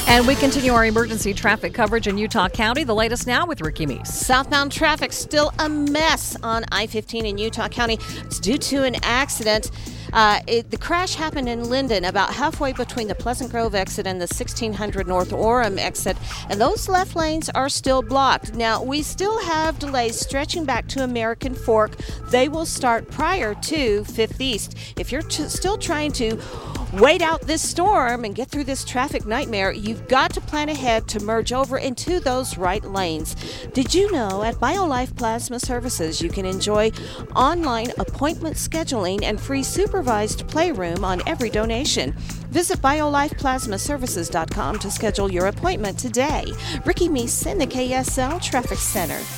And we continue our emergency traffic coverage in Utah County. The latest now with Ricky Meese. Southbound traffic still a mess on I-15 in Utah County. It's due to an accident. The crash happened in Linden, about halfway between the Pleasant Grove exit and the 1600 North Orem exit, and those left lanes are still blocked. Now, we still have delays stretching back to American Fork. They will start prior to 5th East. If you're still trying to wait out this storm and get through this traffic nightmare, you've got to plan ahead to merge over into those right lanes. Did you know at BioLife Plasma Services you can enjoy online appointment scheduling and free supervised playroom on every donation? Visit BioLifePlasmaServices.com to schedule your appointment today. Ricky Meese in the KSL Traffic Center.